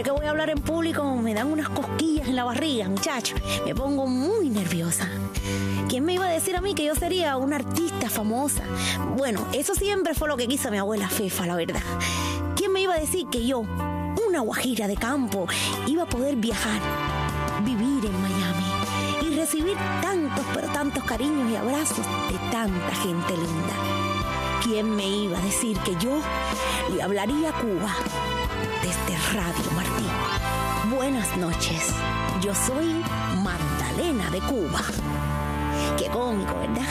que voy a hablar en público me dan unas cosquillas en la barriga, muchacho. Me pongo muy nerviosa. ¿Quién me iba a decir a mí que yo sería una artista famosa? Bueno, eso siempre fue lo que quiso mi abuela Fefa, la verdad. ¿Quién me iba a decir que yo, una guajira de campo, iba a poder viajar, vivir en Miami y recibir tantos, pero tantos cariños y abrazos de tanta gente linda? ¿Quién me iba a decir que yo le hablaría a Cuba desde Radio Martí? Buenas noches, yo soy Magdalena de Cuba. Qué cómico, ¿verdad?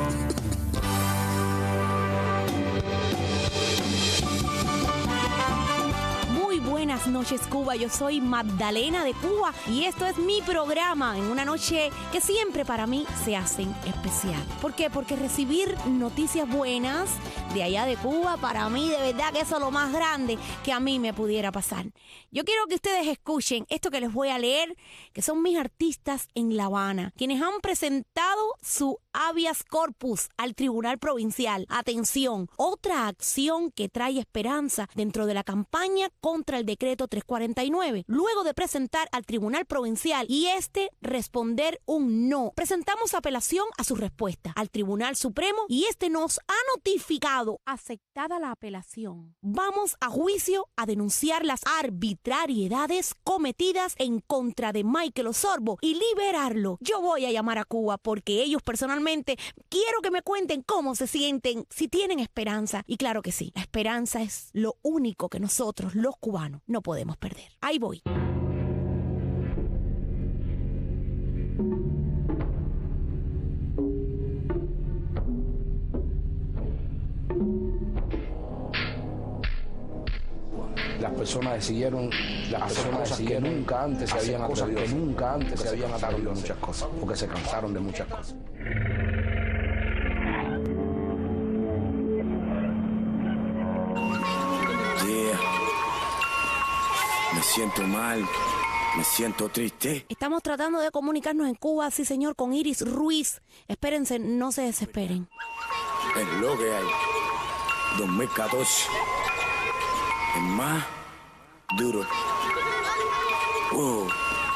Buenas noches, Cuba. Yo soy Magdalena de Cuba y esto es mi programa en una noche que siempre para mí se hacen especial. ¿Por qué? Porque recibir noticias buenas de allá de Cuba, para mí de verdad que eso es lo más grande que a mí me pudiera pasar. Yo quiero que ustedes escuchen esto que les voy a leer, que son mis artistas en La Habana, quienes han presentado su habeas corpus al Tribunal Provincial. Atención, otra acción que trae esperanza dentro de la campaña contra el decreto 349. Luego de presentar al Tribunal Provincial y responder un no, presentamos apelación a su respuesta al Tribunal Supremo y nos ha notificado aceptada la apelación. Vamos a juicio a denunciar las arbitrariedades cometidas en contra de Michael Osorbo y liberarlo. Yo voy a llamar a Cuba porque ellos personalmente quiero que me cuenten cómo se sienten, si tienen esperanza. Y claro que sí, la esperanza es lo único que nosotros, los cubanos, no podemos perder. Ahí voy. Las personas decidieron hacer cosas que nunca antes se habían atrevido a muchas cosas, porque se cansaron de muchas cosas. Me siento mal, me siento triste. Estamos tratando de comunicarnos en Cuba, sí señor, con Iris Ruiz. Espérense, no se desesperen. Es lo que hay. 2014. Es más duro. Oh,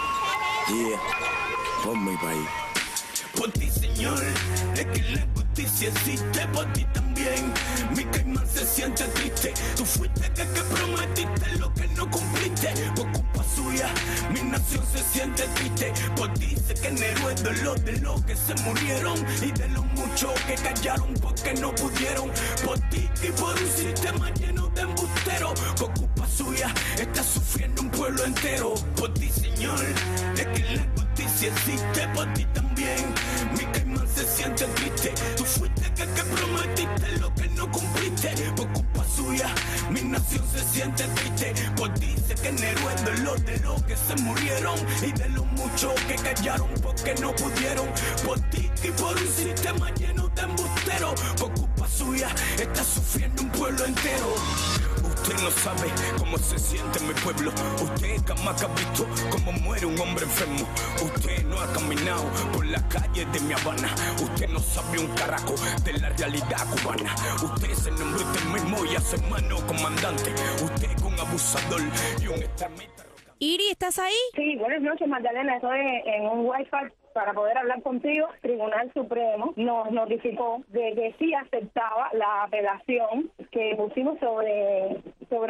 yeah, por mi país. Por ti, Señor, es que la justicia existe, por ti también. Mi caimán se siente triste. Tú fuiste que prometiste lo que no cumpliste. Por culpa suya, mi nación se siente triste. Por ti sé que en héroe de los que se murieron y de los muchos que callaron porque no pudieron. Por ti y por un sistema lleno de embusteros. Por culpa suya está sufriendo un pueblo entero. Por ti, Señor, es que la justicia existe, por ti también. Mi caimán se siente triste. Tú fuiste que prometiste lo que no cumpliste. Por culpa suya, mi nación se siente triste. Por ti sé que en héroe de los que se murieron y de los muchos que callaron porque no pudieron. Por ti y por un sistema lleno de embusteros. Por culpa suya está sufriendo un pueblo entero. Usted no sabe cómo se siente mi pueblo. Usted jamás ha visto cómo muere un hombre enfermo. Usted no ha caminado por las calles de mi Habana. Usted no sabe un carajo de la realidad cubana. Usted se nombró usted mismo y hace mano comandante. Usted es un abusador y un extremista. Iri, ¿estás ahí? Sí, buenas noches, Magdalena. Estoy en un Wi-Fi para poder hablar contigo. Tribunal Supremo nos notificó de que sí aceptaba la apelación que pusimos sobre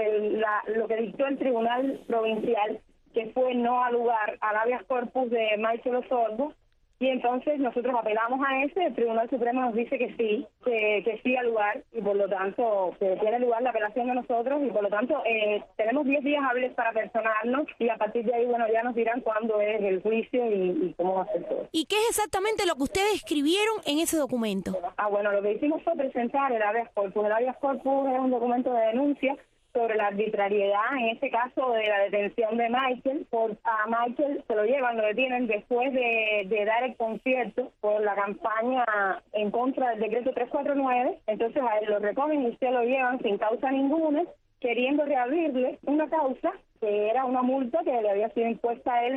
lo que dictó el Tribunal Provincial, que fue no al lugar al habeas corpus de Michael Osorbo. Y entonces nosotros apelamos a ese, el Tribunal Supremo nos dice que sí al lugar, y por lo tanto que tiene lugar la apelación de nosotros, y por lo tanto tenemos 10 días hábiles para personarnos, y a partir de ahí, bueno, ya nos dirán cuándo es el juicio y cómo va a ser todo. ¿Y qué es exactamente lo que ustedes escribieron en ese documento? Bueno, lo que hicimos fue presentar el habeas corpus. El habeas corpus es un documento de denuncia sobre la arbitrariedad, en este caso de la detención de Michael. A Michael se lo detienen después de dar el concierto por la campaña en contra del decreto 349. Entonces a él lo recogen y se lo llevan sin causa ninguna, queriendo reabrirle una causa que era una multa que le había sido impuesta a él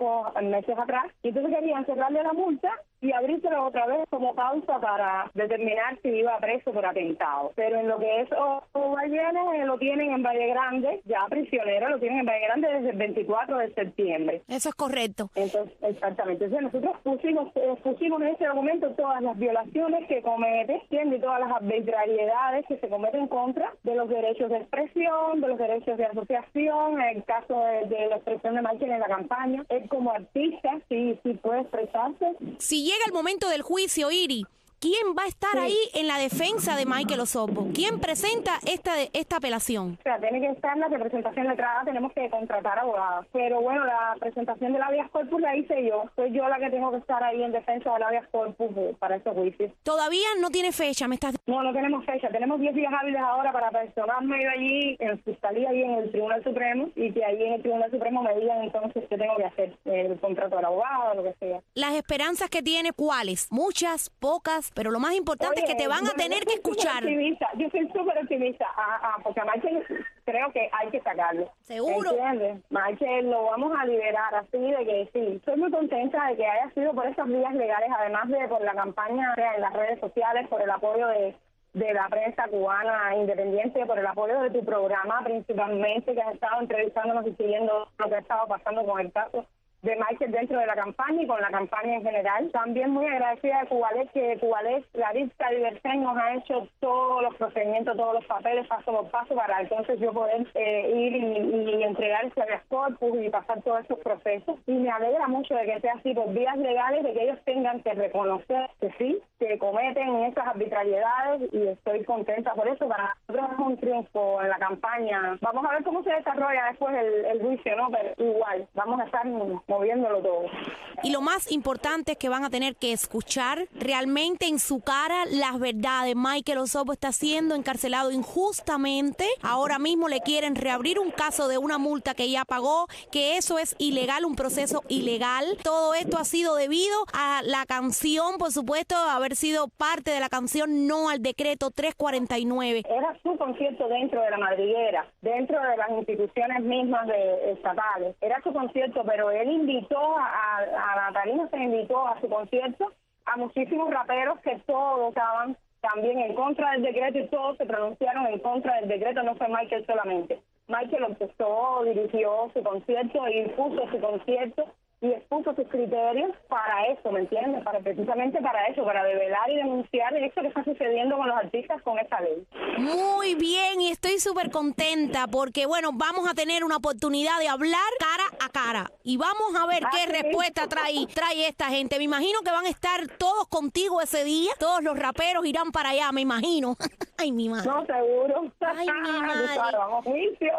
en meses atrás, y entonces querían cerrarle la multa y abrírselo otra vez como causa para determinar si iba preso por atentado. Pero en lo que es Ovalle, lo tienen en Valle Grande, ya prisionero, lo tienen en Valle Grande desde el 24 de septiembre. Eso es correcto. Entonces, exactamente. Entonces nosotros pusimos en ese documento todas las violaciones que comete, y todas las arbitrariedades que se cometen contra de los derechos de expresión, de los derechos de asociación, en el caso de la expresión de Michael en la campaña. Él como artista sí puede expresarse. Si llega el momento del juicio, Iri, ¿quién va a estar ahí en la defensa de Michael Osorbo? ¿Quién presenta esta apelación? O sea, tiene que estar la representación letrada, tenemos que contratar abogados. Pero bueno, la presentación del habeas corpus la hice yo. Soy yo la que tengo que estar ahí en defensa del habeas corpus para ese juicio. ¿Todavía no tiene fecha? No tenemos fecha. Tenemos 10 días hábiles ahora para personarme yo allí en fiscalía y en el Tribunal Supremo, y que allí en el Tribunal Supremo me digan entonces qué tengo que hacer, el contrato del abogado, lo que sea. ¿Las esperanzas que tiene cuáles? ¿Muchas? ¿Pocas? Pero lo más importante es que te van a tener que escuchar. Yo soy súper optimista, porque a Michael creo que hay que sacarlo. ¿Seguro? ¿Entiendes? Michael lo vamos a liberar, así de que sí. Estoy muy contenta de que haya sido por esas vías legales, además de por la campaña en las redes sociales, por el apoyo de la prensa cubana independiente, por el apoyo de tu programa principalmente, que has estado entrevistándonos y siguiendo lo que ha estado pasando con el caso de Michael dentro de la campaña y con la campaña en general. También muy agradecida de Cubalex, que Cubalex, Laritza y Bersen nos ha hecho todos los procedimientos, todos los papeles, paso por paso, para entonces yo poder ir y entregar ese habeas corpus y pasar todos esos procesos. Y me alegra mucho de que sea así por vías legales, de que ellos tengan que reconocer que sí, que cometen esas arbitrariedades, y estoy contenta por eso. Para nosotros es un triunfo en la campaña. Vamos a ver cómo se desarrolla después el juicio, ¿no? Pero igual, vamos a estar moviéndolo todo. Y lo más importante es que van a tener que escuchar realmente en su cara las verdades. Michael Osorbo está siendo encarcelado injustamente. Ahora mismo le quieren reabrir un caso de una multa que ya pagó, que eso es ilegal, un proceso ilegal. Todo esto ha sido debido a la canción, por supuesto, haber sido parte de la canción No al Decreto 349. Era su concierto dentro de la madriguera, dentro de las instituciones mismas estatales. Era su concierto, pero él invitó a la tarima, se invitó a su concierto a muchísimos raperos que todos estaban también en contra del decreto, y todos se pronunciaron en contra del decreto, no fue Michael solamente. Michael empezó, dirigió su concierto y puso su concierto y expuso sus criterios para eso, ¿me entiendes? Precisamente para eso, para develar y denunciar eso que está sucediendo con los artistas con esta ley. Muy bien, y estoy súper contenta porque, bueno, vamos a tener una oportunidad de hablar cara a cara y vamos a ver qué respuesta trae esta gente. Me imagino que van a estar todos contigo ese día, todos los raperos irán para allá, me imagino. Ay, mi madre. No, seguro. Ay, mi madre. Vamos a juicio.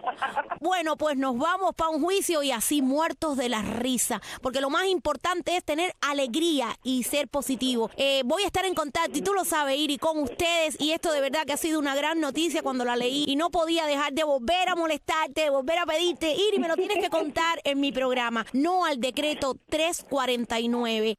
Bueno, pues nos vamos para un juicio y así muertos de la risa, porque lo más importante es tener alegría y ser positivo. Voy a estar en contacto, y tú lo sabes, Iri, con ustedes, y esto de verdad que ha sido una gran noticia cuando la leí, y no podía dejar de volver a molestarte, de volver a pedirte, Iri, me lo tienes que contar en mi programa. No al decreto 349.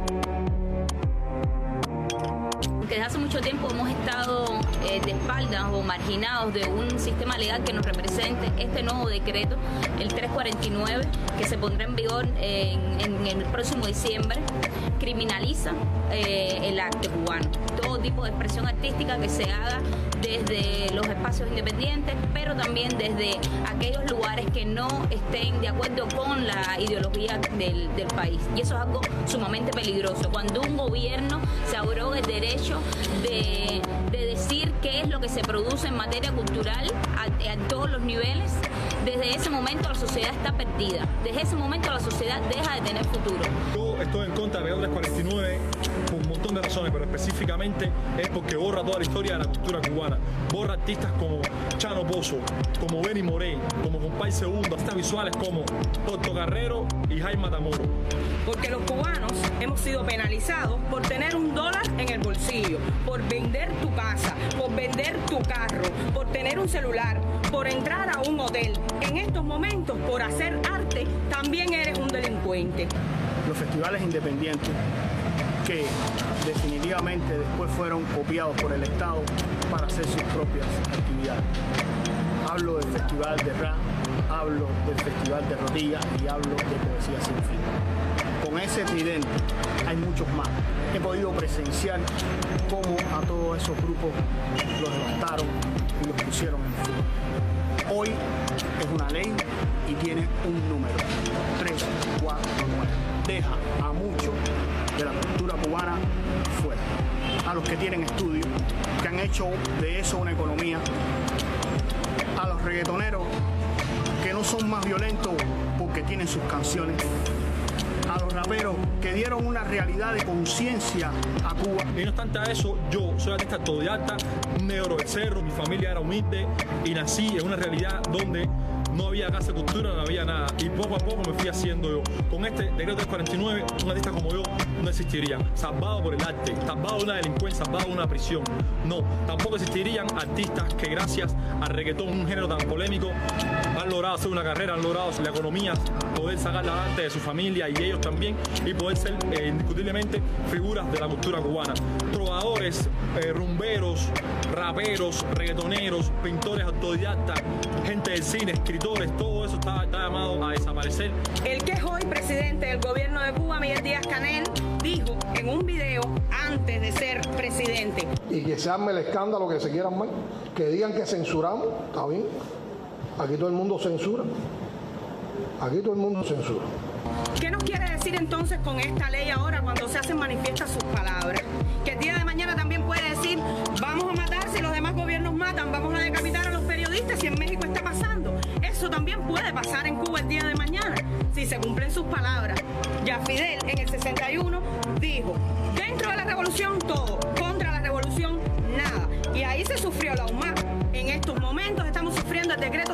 Desde hace mucho tiempo hemos estado de espaldas o marginados de un sistema legal que nos represente. Este nuevo decreto, el 349, que se pondrá en vigor en el próximo diciembre, criminaliza el arte cubano. Todo tipo de expresión artística que se haga desde los espacios independientes, pero también desde aquellos lugares que no estén de acuerdo con la ideología del país. Y eso es algo sumamente peligroso. Cuando un gobierno se abroga el derecho de decir qué es lo que se produce en materia cultural a todos los niveles, desde ese momento la sociedad está perdida. Desde ese momento la sociedad deja de tener futuro. Yo estoy en contra del 349 por un montón de razones, pero específicamente es porque borra toda la historia de la cultura cubana. Borra artistas como Chano Pozo, como Benny Morey, como Compay Segundo, artistas visuales como Torto Carrero y Jaime Matamoro. Porque los cubanos hemos sido penalizados por tener $1 en el bolsillo, por vender tu casa, por vender tu carro, por tener un celular, por entrar a un hotel. En estos momentos, por hacer arte, también eres un delincuente. Los festivales independientes, que definitivamente después fueron copiados por el Estado para hacer sus propias actividades. Hablo del Festival de Rap, hablo del Festival de Rodillas y hablo de Poesía Sin Fin. Con ese tridente hay muchos más. He podido presenciar cómo a todos esos grupos los levantaron y los pusieron en fuga. Hoy es una ley y tiene un número, 349. Deja a muchos de la cultura cubana fuera. A los que tienen estudios, que han hecho de eso una economía. A los reggaetoneros que no son más violentos porque tienen sus canciones. A los raperos que dieron una realidad de conciencia a Cuba. Y no obstante a eso, yo soy artista autodidacta, un negro del cerro, mi familia era humilde y nací en una realidad donde no había casa de cultura, no había nada. Y poco a poco me fui haciendo yo. Con este decreto 349, un artista como yo no existiría. Salvado por el arte, salvado de una delincuencia, salvado de una prisión. No, tampoco existirían artistas que gracias al reggaetón, un género tan polémico, han logrado hacer una carrera, han logrado la economía, poder sacar adelante de su familia y ellos también, y poder ser indiscutiblemente figuras de la cultura cubana. Trovadores, rumberos, raperos, reggaetoneros, pintores autodidactas, gente del cine, escritores, todo eso está llamado a desaparecer. El que es hoy presidente del gobierno de Cuba, Miguel Díaz-Canel, dijo en un video antes de ser presidente. Y que se arme el escándalo que se quieran mal, que digan que censuramos, está bien. Aquí todo el mundo censura. Aquí todo el mundo censura. ¿Qué nos quiere decir entonces con esta ley ahora cuando se hacen manifiestas sus palabras? Que el día de mañana también puede decir, vamos a matar si los demás gobiernos matan, vamos a decapitar a los periodistas si en México está pasando. Eso también puede pasar en Cuba el día de mañana, si se cumplen sus palabras. Ya Fidel en el 61 dijo, dentro de la revolución todo, contra la revolución nada. Y ahí se sufrió la UMA. En estos momentos estamos sufriendo el decreto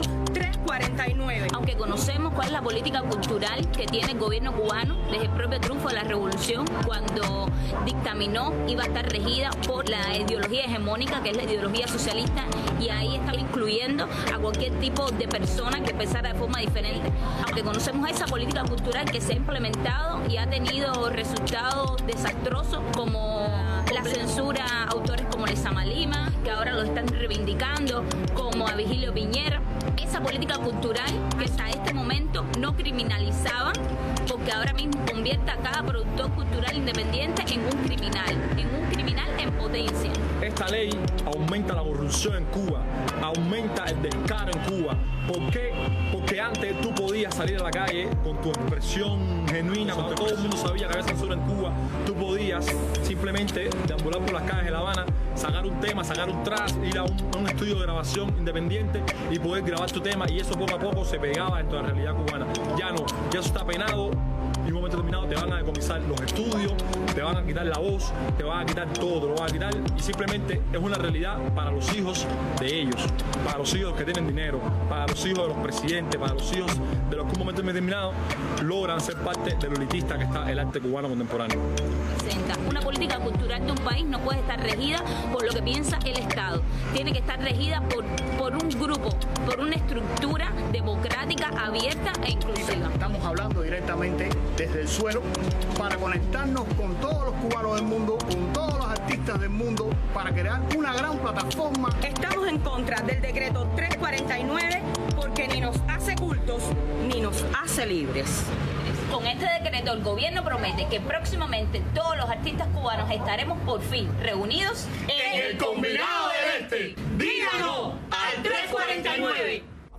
349. Aunque conocemos cuál es la política cultural que tiene el gobierno cubano desde el propio triunfo de la revolución, cuando dictaminó iba a estar regida por la ideología hegemónica, que es la ideología socialista, y ahí está incluyendo a cualquier tipo de persona que pensara de forma diferente. Aunque conocemos esa política cultural que se ha implementado y ha tenido resultados desastrosos, como la censura a autores como Lezama Lima, que ahora lo están reivindicando, como a Vigilio Piñera. Esa política cultural que hasta este momento no criminalizaba, porque ahora mismo convierte a cada productor cultural independiente en un criminal en potencia. Esta ley aumenta la corrupción en Cuba, aumenta el descaro en Cuba. ¿Por qué? Porque antes tú podías salir a la calle con tu expresión genuina, cuando todo el mundo sabía que había censura en Cuba, tú podías simplemente deambular por las calles de La Habana, sacar un tema, sacar un track, ir a un estudio de grabación independiente y poder grabar tu tema, y eso poco a poco se pegaba dentro de la realidad cubana. Ya no, ya eso está penado. Y en un momento determinado te van a decomisar los estudios, te van a quitar la voz, te van a quitar todo, te lo van a quitar, y simplemente es una realidad para los hijos de ellos, para los hijos que tienen dinero, para los hijos de los presidentes, para los hijos de los que en un momento determinado logran ser parte de lo elitista que está el arte cubano contemporáneo. Una política cultural de un país no puede estar regida por lo que piensa el Estado, tiene que estar regida por un grupo, por una estructura democrática, abierta e inclusiva. Estamos hablando directamente desde el suelo para conectarnos con todos los cubanos del mundo, con todos los artistas del mundo, para crear una gran plataforma. Estamos en contra del decreto 349 porque ni nos hace cultos ni nos hace libres. Con este decreto el gobierno promete que próximamente todos los artistas cubanos estaremos por fin reunidos en el Combinado del Este. ¡Díganos al 349!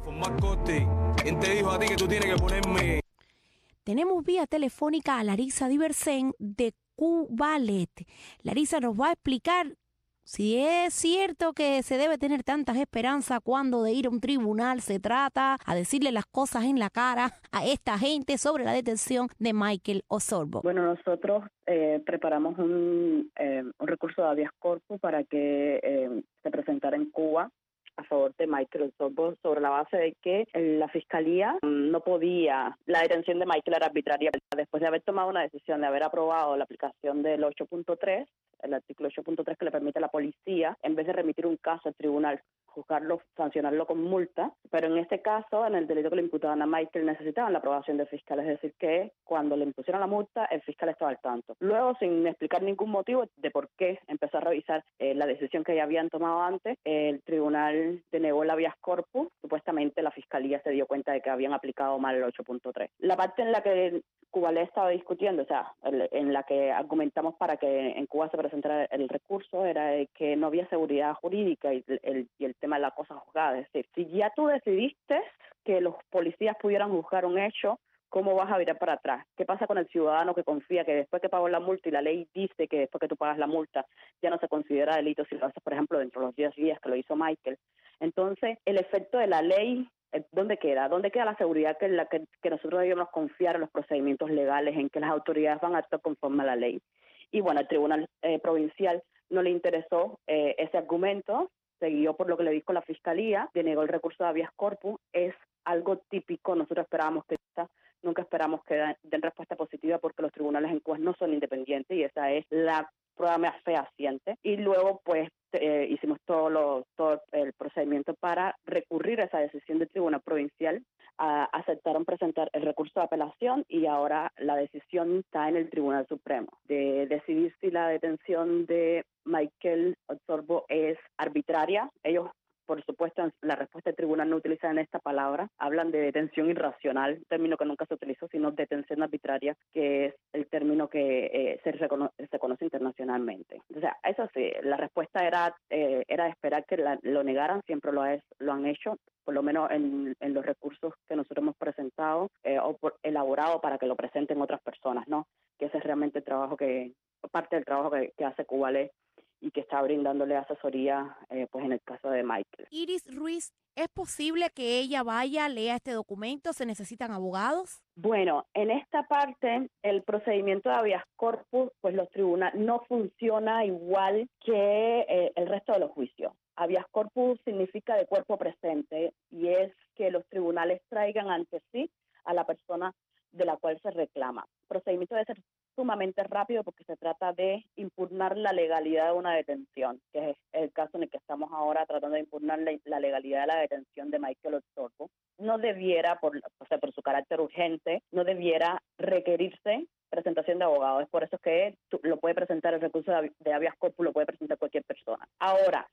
¿Quién te dijo a ti que tú tienes que ponerme? Tenemos vía telefónica a Larisa Diversen de Cubalet. Larisa nos va a explicar si es cierto que se debe tener tantas esperanzas cuando de ir a un tribunal se trata a decirle las cosas en la cara a esta gente sobre la detención de Michael Osorbo. Bueno, nosotros preparamos un recurso de habeas corpus para que se presentara en Cuba a favor de Michael Osorbo sobre la base de que la Fiscalía no podía, la detención de Michael era arbitraria. Después de haber tomado una decisión, de haber aprobado la aplicación del 8.3, el artículo 8.3 que le permite a la policía, en vez de remitir un caso al tribunal, juzgarlo, sancionarlo con multa, pero en este caso, en el delito que le imputaban a Michael, necesitaban la aprobación del fiscal, es decir, que cuando le impusieron la multa, el fiscal estaba al tanto. Luego, sin explicar ningún motivo de por qué empezó a revisar la decisión que ya habían tomado antes, el tribunal tribunal denegó el habeas corpus. Supuestamente la fiscalía se dio cuenta de que habían aplicado mal el 8.3. La parte en la que Cubalé estaba discutiendo, o sea, en la que argumentamos para que en Cuba se presentara el recurso, era de que no había seguridad jurídica y el tema de la cosa juzgada. Es decir, si ya tú decidiste que los policías pudieran juzgar un hecho, ¿cómo vas a virar para atrás? ¿Qué pasa con el ciudadano que confía que después que pagó la multa y la ley dice que después que tú pagas la multa ya no se considera delito si lo haces, por ejemplo, dentro de los 10 días que lo hizo Michael? Entonces, el efecto de la ley, ¿dónde queda? ¿Dónde queda la seguridad que nosotros debemos confiar en los procedimientos legales, en que las autoridades van a actuar conforme a la ley? Y bueno, al Tribunal Provincial no le interesó ese argumento, siguió por lo que le dijo la Fiscalía, denegó el recurso de habeas corpus. Es algo típico, nosotros esperábamos que nunca esperamos que den respuesta positiva porque los tribunales en Cuba no son independientes y esa es la prueba más fehaciente. Y luego pues hicimos todo el procedimiento para recurrir a esa decisión del Tribunal Provincial. Aceptaron presentar el recurso de apelación y ahora la decisión está en el Tribunal Supremo de decidir si la detención de Michael Osorbo es arbitraria. Ellos, por supuesto, en la respuesta del tribunal no utilizan esta palabra, hablan de detención irracional, término que nunca se utilizó, sino detención arbitraria, que es el término que se conoce internacionalmente. O sea, eso sí, la respuesta era esperar que lo negaran, siempre lo han hecho, por lo menos en los recursos que nosotros hemos presentado elaborado para que lo presenten otras personas, ¿no? Que ese es realmente el trabajo parte del trabajo que hace Cubalé y que está brindándole asesoría pues en el caso de Michael. Iris Ruiz, ¿es posible que ella vaya, lea este documento? ¿Se necesitan abogados? Bueno, en esta parte, el procedimiento de habeas corpus, pues los tribunales no funciona igual que el resto de los juicios. Habeas corpus significa de cuerpo presente y es que los tribunales traigan ante sí a la persona de la cual se reclama. El procedimiento debe ser sumamente rápido porque se trata de impugnar la legalidad de una detención, que es el caso en el que estamos ahora tratando de impugnar la legalidad de la detención de Michael Osorbo. No debiera, por su carácter urgente, no debiera requerirse presentación de abogados. Es por eso que lo puede presentar el recurso de habeas corpus, lo puede presentar cualquier persona. Ahora,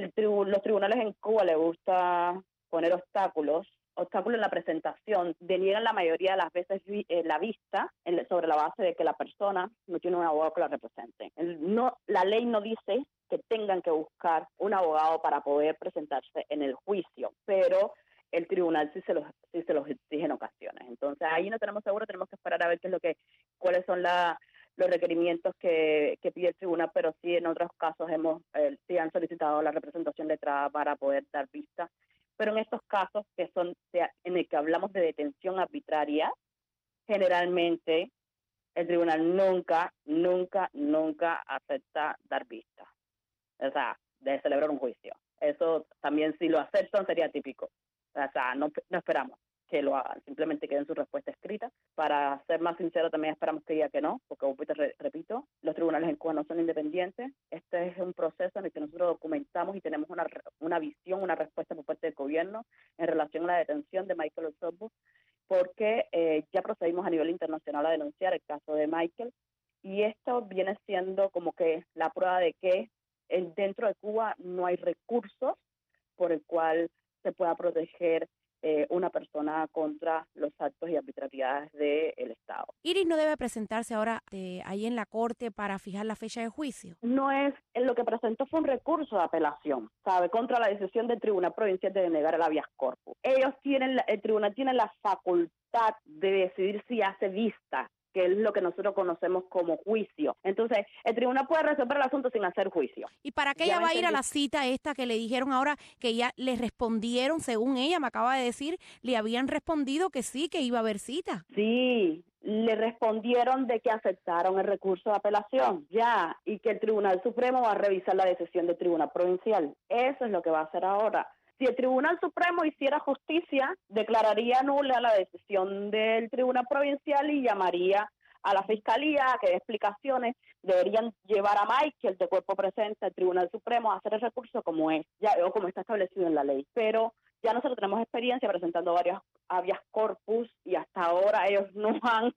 los tribunales en Cuba les gusta poner obstáculos en la presentación, deniegan la mayoría de las veces la vista sobre la base de que la persona no tiene un abogado que la represente. La ley no dice que tengan que buscar un abogado para poder presentarse en el juicio, pero el tribunal sí se los exige en ocasiones. Entonces ahí no tenemos seguro, tenemos que esperar a ver cuáles son los requerimientos que pide el tribunal, pero sí en otros casos sí han solicitado la representación letrada para poder dar vista. Pero en estos casos en el que hablamos de detención arbitraria, generalmente el tribunal nunca acepta dar vista, o sea, de celebrar un juicio. Eso también, si lo aceptan, sería típico. O sea, no esperamos que lo hagan, simplemente que den su respuesta escrita. Para ser más sincero, también esperamos que diga que no, porque repito, los tribunales en Cuba no son independientes. Este es un proceso en el que nosotros documentamos y tenemos una visión, una respuesta por parte del gobierno en relación a la detención de Michael Osorbo, porque ya procedimos a nivel internacional a denunciar el caso de Michael, y esto viene siendo como que la prueba de que dentro de Cuba no hay recursos por el cual se pueda proteger una persona contra los actos y arbitrariedades del Estado. Iris no debe presentarse ahora ahí en la corte para fijar la fecha de juicio. No es, lo que presentó fue un recurso de apelación, ¿sabe? Contra la decisión del Tribunal Provincial de denegar el habeas corpus. El tribunal tiene la facultad de decidir si hace vista, que es lo que nosotros conocemos como juicio. Entonces, el tribunal puede resolver el asunto sin hacer juicio. ¿Y para qué ella va a ir a la cita esta que le dijeron ahora que ya le respondieron, según ella me acaba de decir, le habían respondido que sí, que iba a haber cita? Sí, le respondieron de que aceptaron el recurso de apelación, ya, y que el Tribunal Supremo va a revisar la decisión del Tribunal Provincial. Eso es lo que va a hacer ahora. Si el Tribunal Supremo hiciera justicia, declararía nula la decisión del Tribunal Provincial y llamaría a la Fiscalía a que dé explicaciones. Deberían llevar a Michael de cuerpo presente al Tribunal Supremo a hacer el recurso como está establecido en la ley. Pero ya nosotros tenemos experiencia presentando varios habeas corpus y hasta ahora ellos no han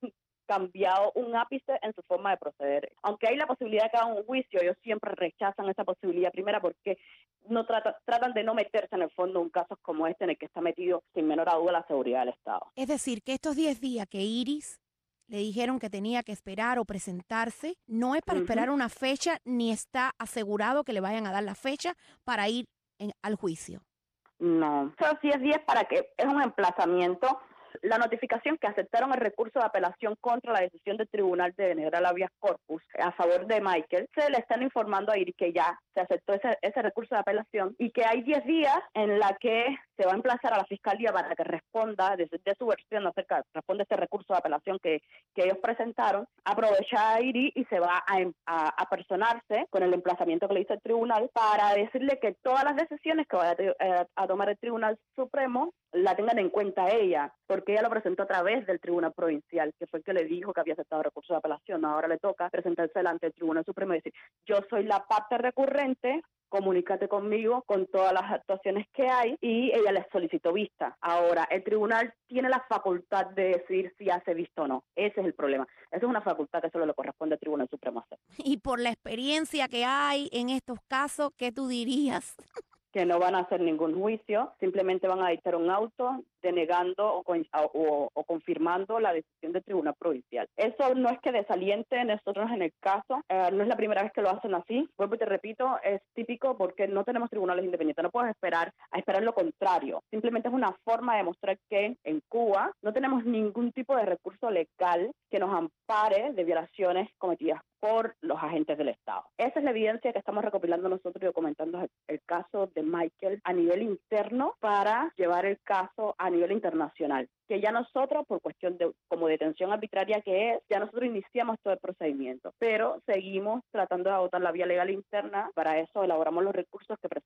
cambiado un ápice en su forma de proceder. Aunque hay la posibilidad de que hagan un juicio, ellos siempre rechazan esa posibilidad, primera porque no tratan de no meterse en el fondo en casos como este en el que está metido sin menor duda la seguridad del Estado. Es decir, que estos 10 días que Iris le dijeron que tenía que esperar o presentarse, no es para esperar una fecha, ni está asegurado que le vayan a dar la fecha para ir al juicio. No, solo 10 días para que es un emplazamiento. La notificación que aceptaron el recurso de apelación contra la decisión del tribunal de denegar el habeas corpus a favor de Michael, se le están informando a Iris que ya se aceptó ese recurso de apelación y que hay 10 días en la que se va a emplazar a la fiscalía para que responda de su versión acerca, responde este recurso de apelación que ellos presentaron. Aprovecha a Iris y se va a personarse con el emplazamiento que le hizo el tribunal para decirle que todas las decisiones que vaya a tomar el Tribunal Supremo la tengan en cuenta ella, porque ella lo presentó a través del Tribunal Provincial, que fue el que le dijo que había aceptado el recurso de apelación. Ahora le toca presentarse delante del Tribunal Supremo y decir, yo soy la parte recurrente, comunícate conmigo con todas las actuaciones que hay, y ella les solicitó vista. Ahora, el tribunal tiene la facultad de decidir si hace vista o no. Ese es el problema. Esa es una facultad que solo le corresponde al Tribunal Supremo hacer. Y por la experiencia que hay en estos casos, ¿qué tú dirías? Que no van a hacer ningún juicio, simplemente van a dictar un auto denegando o confirmando la decisión del Tribunal Provincial. Eso no es que desaliente nosotros en el caso, no es la primera vez que lo hacen así, vuelvo y te repito, es típico porque no tenemos tribunales independientes, no puedes esperar lo contrario, simplemente es una forma de demostrar que en Cuba no tenemos ningún tipo de recurso legal que nos ampare de violaciones cometidas por los agentes del Estado. Esa es la evidencia que estamos recopilando nosotros y documentando el caso de Michael a nivel interno para llevar el caso a nivel internacional, que ya nosotros, por cuestión de como detención arbitraria que es, ya nosotros iniciamos todo el procedimiento, pero seguimos tratando de agotar la vía legal interna. Para eso elaboramos los recursos que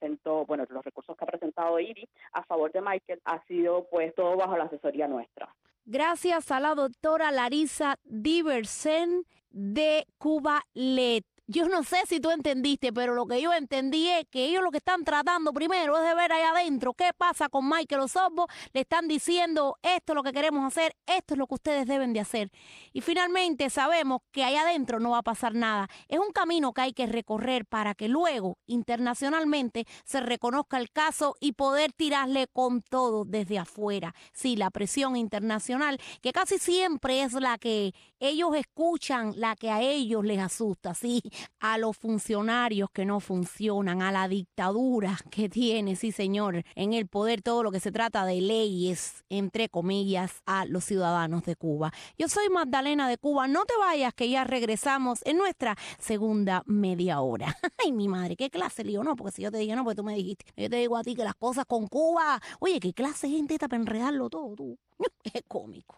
ha presentado Iris a favor de Michael, ha sido pues todo bajo la asesoría nuestra. Gracias a la doctora Larissa Diversen de Cuba LED. Yo no sé si tú entendiste, pero lo que yo entendí es que ellos lo que están tratando primero es de ver allá adentro qué pasa con Michael Osorbo. Le están diciendo, esto es lo que queremos hacer, esto es lo que ustedes deben de hacer. Y finalmente sabemos que allá adentro no va a pasar nada. Es un camino que hay que recorrer para que luego internacionalmente se reconozca el caso y poder tirarle con todo desde afuera. Sí, la presión internacional, que casi siempre es la que ellos escuchan, la que a ellos les asusta, sí, a los funcionarios que no funcionan, a la dictadura que tiene, sí señor, en el poder todo lo que se trata de leyes, entre comillas, a los ciudadanos de Cuba. Yo soy Magdalena de Cuba, no te vayas que ya regresamos en nuestra segunda media hora. Ay, mi madre, qué clase lío, no, porque si yo te dije no, pues tú me dijiste, yo te digo a ti que las cosas con Cuba, oye, qué clase de gente está para enredarlo todo, tú. Es cómico.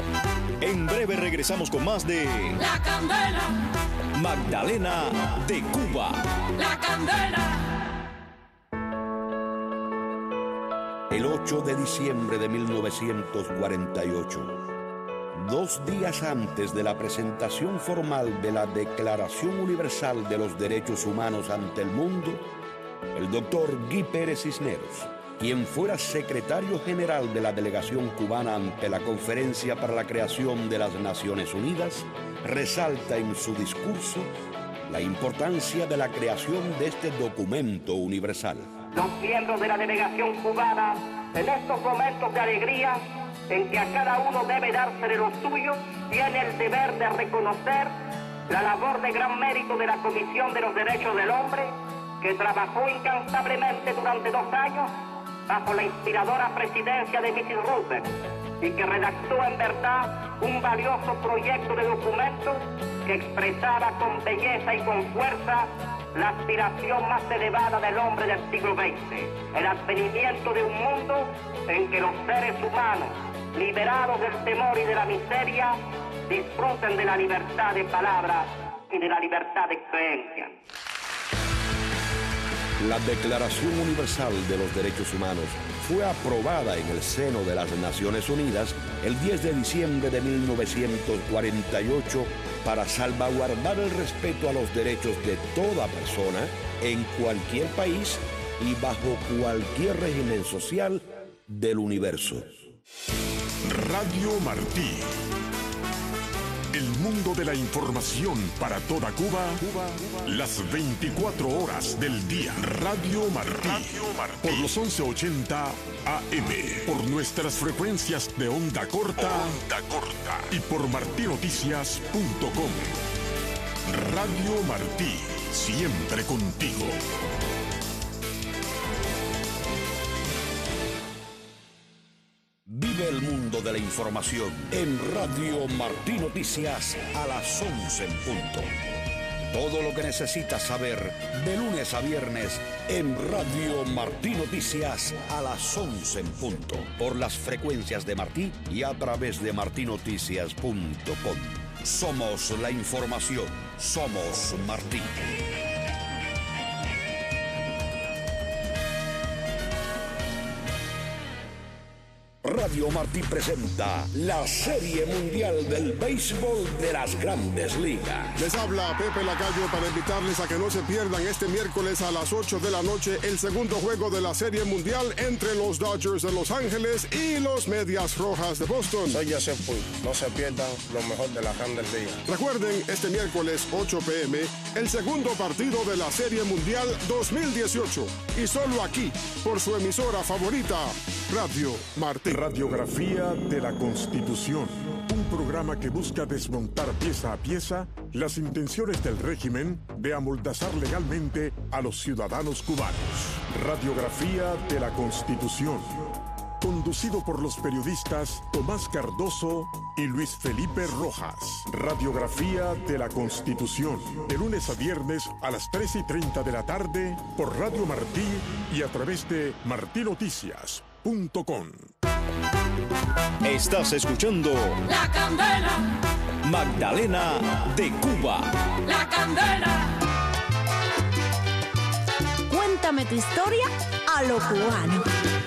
En breve regresamos con más de La Candela. Magdalena de Cuba. La Candela. El 8 de diciembre de 1948, 2 días antes de la presentación formal de la Declaración Universal de los Derechos Humanos ante el mundo, el doctor Guy Pérez Cisneros, quien fuera secretario general de la delegación cubana ante la Conferencia para la Creación de las Naciones Unidas, resalta en su discurso la importancia de la creación de este documento universal. Los miembros de la delegación cubana, en estos momentos de alegría, en que a cada uno debe dársele lo suyo, tiene el deber de reconocer la labor de gran mérito de la Comisión de los Derechos del Hombre, que trabajó incansablemente durante 2 años bajo la inspiradora presidencia de Mrs. Roosevelt y que redactó en verdad un valioso proyecto de documento que expresaba con belleza y con fuerza la aspiración más elevada del hombre del siglo XX, el advenimiento de un mundo en que los seres humanos, liberados del temor y de la miseria, disfruten de la libertad de palabra y de la libertad de creencia. La Declaración Universal de los Derechos Humanos fue aprobada en el seno de las Naciones Unidas el 10 de diciembre de 1948 para salvaguardar el respeto a los derechos de toda persona en cualquier país y bajo cualquier régimen social del universo. Radio Martí, El mundo de la información para toda Cuba, las 24 horas del día. Radio Martí. Por los 1180 AM. Por nuestras frecuencias de onda corta. Y por martinoticias.com. Radio Martí. Siempre contigo. Vive el mundo de la información en Radio Martí Noticias a las 11 en punto. Todo lo que necesitas saber de lunes a viernes en Radio Martí Noticias a las 11 en punto. Por las frecuencias de Martí y a través de martinoticias.com. Somos la información. Somos Martí. Radio Martí presenta la Serie Mundial del Béisbol de las Grandes Ligas. Les habla Pepe Lacayo para invitarles a que no se pierdan este miércoles a las 8 de la noche el segundo juego de la Serie Mundial entre los Dodgers de Los Ángeles y los Medias Rojas de Boston. Soy Joseph Puig. No se pierdan lo mejor de las Grandes Ligas. Recuerden, este miércoles 8 p.m. el segundo partido de la Serie Mundial 2018. Y solo aquí, por su emisora favorita, Radio Martí. Radiografía de la Constitución. Un programa que busca desmontar pieza a pieza las intenciones del régimen de amoldazar legalmente a los ciudadanos cubanos. Radiografía de la Constitución. Conducido por los periodistas Tomás Cardoso y Luis Felipe Rojas. Radiografía de la Constitución. De lunes a viernes a las 3:30 de la tarde por Radio Martí y a través de martinoticias.com. Estás escuchando La Candela. Magdalena de Cuba. La Candela. Cuéntame tu historia a lo cubano.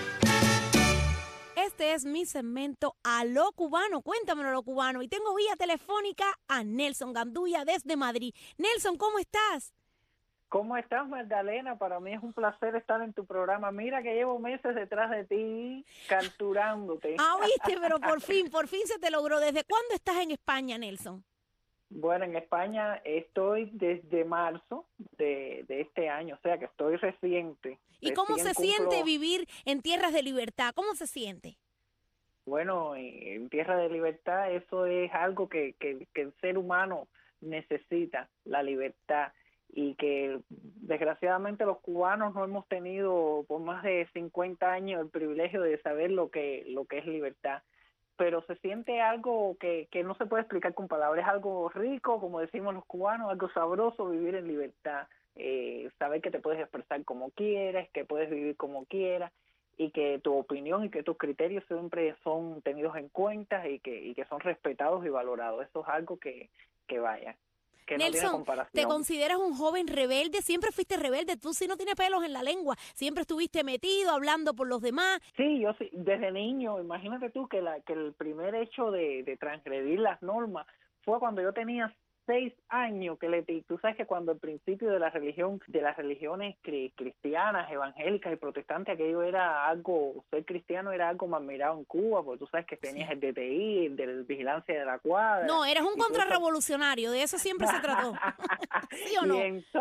Este es mi segmento a lo cubano. Cuéntamelo a lo cubano. Y tengo vía telefónica a Nelson Gandulla desde Madrid. Nelson, ¿cómo estás? ¿Cómo estás, Magdalena? Para mí es un placer estar en tu programa. Mira que llevo meses detrás de ti, capturándote. Ah, viste, pero por fin se te logró. ¿Desde cuándo estás en España, Nelson? Bueno, en España estoy desde marzo de este año, o sea que estoy reciente. ¿Y cómo se siente vivir en tierras de libertad? ¿Cómo se siente? Bueno, en tierra de libertad eso es algo que el ser humano necesita, la libertad. Y que desgraciadamente los cubanos no hemos tenido por más de 50 años el privilegio de saber lo que es libertad, pero se siente algo que no se puede explicar con palabras. Es algo rico, como decimos los cubanos, algo sabroso vivir en libertad, saber que te puedes expresar como quieres, que puedes vivir como quieras y que tu opinión y que tus criterios siempre son tenidos en cuenta y que son respetados y valorados. Eso es algo que vaya. Que no Nelson, ¿te consideras un joven rebelde? ¿Siempre fuiste rebelde? Tú sí no tienes pelos en la lengua. ¿Siempre estuviste metido, hablando por los demás? Sí, yo sí, desde niño. Imagínate tú que el primer hecho de transgredir las normas fue cuando yo tenía 6 años, tú sabes que cuando el principio de las religiones cristianas, evangélicas y protestantes, aquello era algo, ser cristiano era algo más mirado en Cuba, porque tú sabes que tenías el DTI, el de vigilancia de la cuadra. No, eras un contrarrevolucionario, de eso siempre se trató. ¿Sí o no?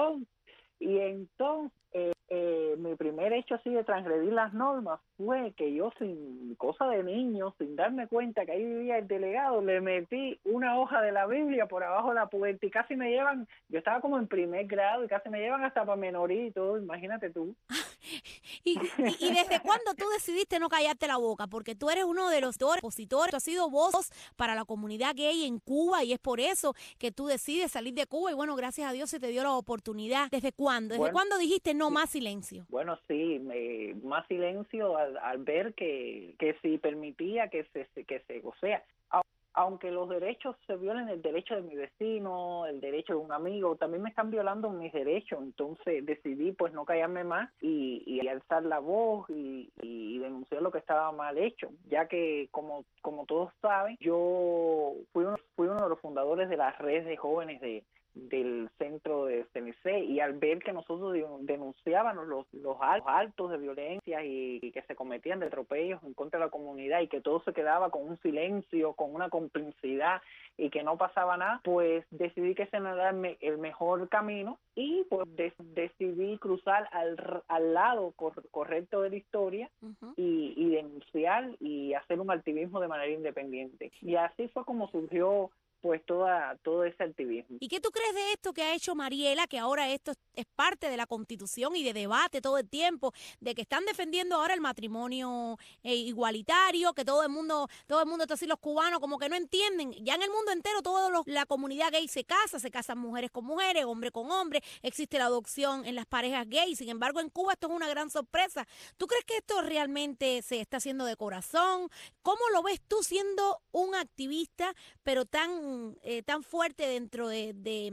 Y entonces mi primer hecho así de transgredir las normas fue que yo, sin cosa de niño, sin darme cuenta que ahí vivía el delegado, le metí una hoja de la Biblia por abajo de la puerta y casi me llevan, yo estaba como en primer grado y casi me llevan hasta para menorí y todo, imagínate tú. ¿Y desde cuándo tú decidiste no callarte la boca? Porque tú eres uno de los opositores, tú has sido voz para la comunidad gay en Cuba y es por eso que tú decides salir de Cuba y bueno, gracias a Dios se te dio la oportunidad. ¿Desde cuándo? ¿Desde cuándo dijiste no más silencio? Bueno, sí, más silencio al ver que si permitía que se o sea, aunque los derechos se violen, el derecho de mi vecino, el derecho de un amigo, también me están violando mis derechos. Entonces decidí pues no callarme más y alzar la voz y denunciar lo que estaba mal hecho, ya que como todos saben, yo fui uno de los fundadores de las redes de jóvenes de del centro de CNC, y al ver que nosotros denunciábamos los actos de violencia y que se cometían de atropellos en contra de la comunidad y que todo se quedaba con un silencio, con una complicidad y que no pasaba nada, pues decidí que ese no era el mejor camino y pues decidí cruzar al lado correcto de la historia y denunciar y hacer un activismo de manera independiente. Y así fue como surgió pues todo ese activismo. ¿Y qué tú crees de esto que ha hecho Mariela, que ahora esto es parte de la Constitución y de debate todo el tiempo, de que están defendiendo ahora el matrimonio igualitario, que todo el mundo está así, los cubanos como que no entienden, ya en el mundo entero la comunidad gay se casan mujeres con mujeres, hombre con hombre, existe la adopción en las parejas gays, sin embargo en Cuba esto es una gran sorpresa. ¿Tú crees que esto realmente se está haciendo de corazón? ¿Cómo lo ves tú siendo un activista, pero tan fuerte dentro de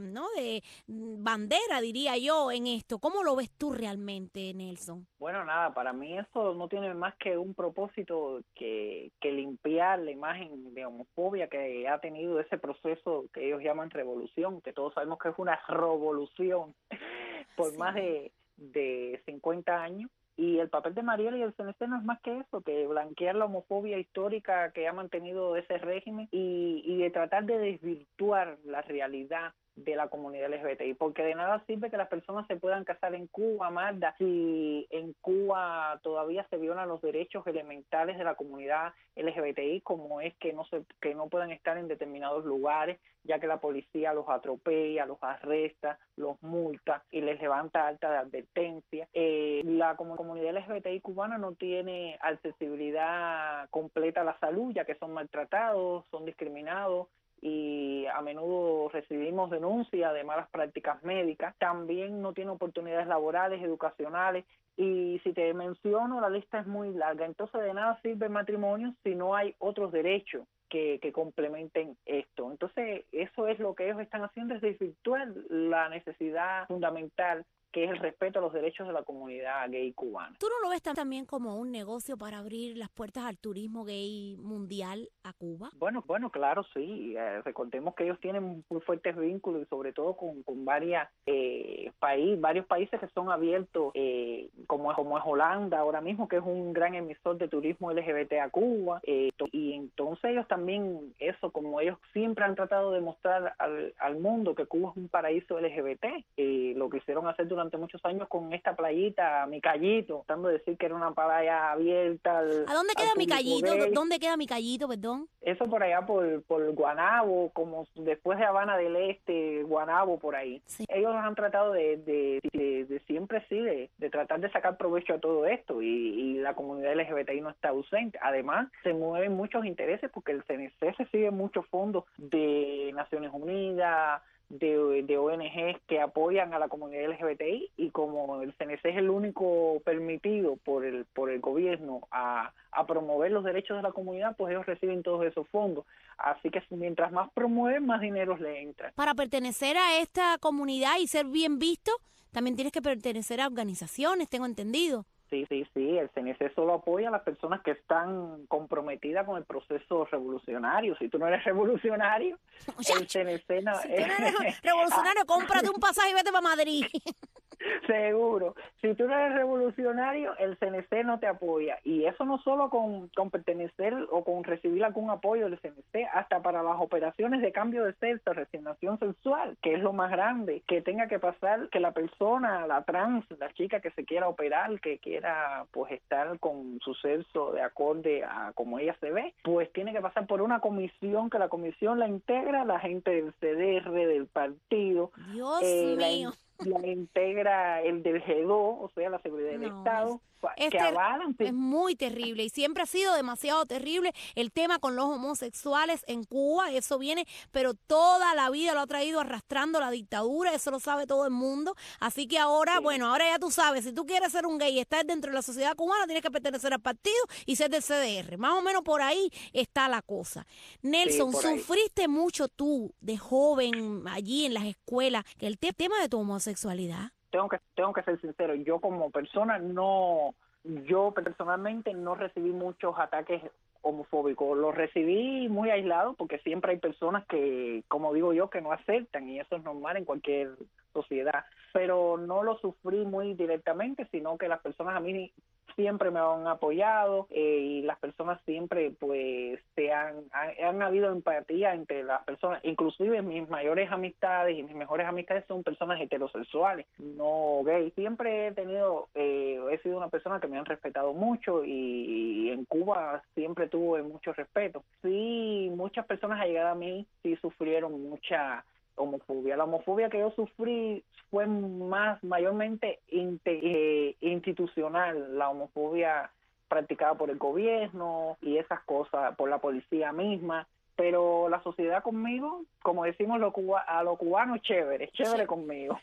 bandera, diría yo, en esto? ¿Cómo lo ves tú realmente, Nelson? Bueno, nada, para mí eso no tiene más que un propósito que limpiar la imagen de homofobia que ha tenido ese proceso que ellos llaman revolución, que todos sabemos que es una revolución por más de 50 años. Y el papel de Mariela y el CNC no es más que eso, que blanquear la homofobia histórica que ha mantenido ese régimen y de tratar de desvirtuar la realidad de la comunidad LGBTI, porque de nada sirve que las personas se puedan casar en Cuba, Magda, si en Cuba todavía se violan los derechos elementales de la comunidad LGBTI, como es que no puedan estar en determinados lugares, ya que la policía los atropella, los arresta, los multa y les levanta alta de advertencia. La comunidad LGBTI cubana no tiene accesibilidad completa a la salud, ya que son maltratados, son discriminados, y a menudo recibimos denuncias de malas prácticas médicas. También no tiene oportunidades laborales, educacionales, y si te menciono, la lista es muy larga. Entonces de nada sirve el matrimonio si no hay otros derechos que complementen esto. Entonces eso es lo que ellos están haciendo, es desvirtuar la necesidad fundamental, que es el respeto a los derechos de la comunidad gay cubana. ¿Tú no lo ves también como un negocio para abrir las puertas al turismo gay mundial a Cuba? Bueno, claro, sí. Recordemos que ellos tienen muy fuertes vínculos y sobre todo con varios países que son abiertos, como es Holanda ahora mismo, que es un gran emisor de turismo LGBT a Cuba. Y entonces ellos también, como ellos siempre han tratado de mostrar al mundo que Cuba es un paraíso LGBT, lo quisieron hacer durante muchos años con esta playita, Micallito, tratando de decir que era una playa abierta. ¿A dónde queda Micallito? ¿Dónde queda Micallito, perdón? Eso por allá por Guanabo, como después de Habana del Este, Guanabo, por ahí. Sí. Ellos han tratado de siempre de tratar de sacar provecho a todo esto y la comunidad LGBTI no está ausente. Además, se mueven muchos intereses porque el CNC recibe muchos fondos de Naciones Unidas, de ONGs que apoyan a la comunidad LGBTI, y como el CNC es el único permitido por el gobierno a promover los derechos de la comunidad, pues ellos reciben todos esos fondos. Así que mientras más promueven, más dinero le entra. Para pertenecer a esta comunidad y ser bien visto, también tienes que pertenecer a organizaciones, tengo entendido. Sí, el CNC solo apoya a las personas que están comprometidas con el proceso revolucionario. Si tú no eres revolucionario, el CNC no... Si tú no eres revolucionario, cómprate un pasaje y vete para Madrid. Seguro. Si tú no eres revolucionario, el CNC no te apoya. Y eso no solo con pertenecer o con recibir algún apoyo del CNC, hasta para las operaciones de cambio de sexo, resignación sexual, que es lo más grande, que tenga que pasar, que la persona, la trans, la chica que se quiera operar, que quiera pues estar con su sexo de acorde a como ella se ve, pues tiene que pasar por una comisión, que la comisión la integra la gente del CDR, del partido. Dios mío. La integra el del G2, o sea, la seguridad del Estado, que avalan. Es muy terrible y siempre ha sido demasiado terrible el tema con los homosexuales en Cuba. Eso viene, pero toda la vida lo ha traído arrastrando la dictadura, eso lo sabe todo el mundo. Así que ahora, ahora ya tú sabes, si tú quieres ser un gay y estar dentro de la sociedad cubana, tienes que pertenecer al partido y ser del CDR. Más o menos por ahí está la cosa. Nelson, ¿sufriste mucho tú de joven allí en las escuelas el tema de tu homosexualidad? Tengo que ser sincero, yo como persona yo personalmente no recibí muchos ataques homofóbico. Lo recibí muy aislado porque siempre hay personas que, como digo yo, que no aceptan, y eso es normal en cualquier sociedad, pero no lo sufrí muy directamente, sino que las personas a mí siempre me han apoyado, y las personas siempre pues han habido empatía entre las personas. Inclusive mis mayores amistades y mis mejores amistades son personas heterosexuales, no gay. Siempre he sido una persona que me han respetado mucho, y en Cuba siempre tuve mucho respeto. Sí, muchas personas allegadas a mí sí sufrieron mucha homofobia. La homofobia que yo sufrí fue mayormente institucional, la homofobia practicada por el gobierno y esas cosas, por la policía misma, pero la sociedad conmigo, como decimos a los cubanos, chévere conmigo.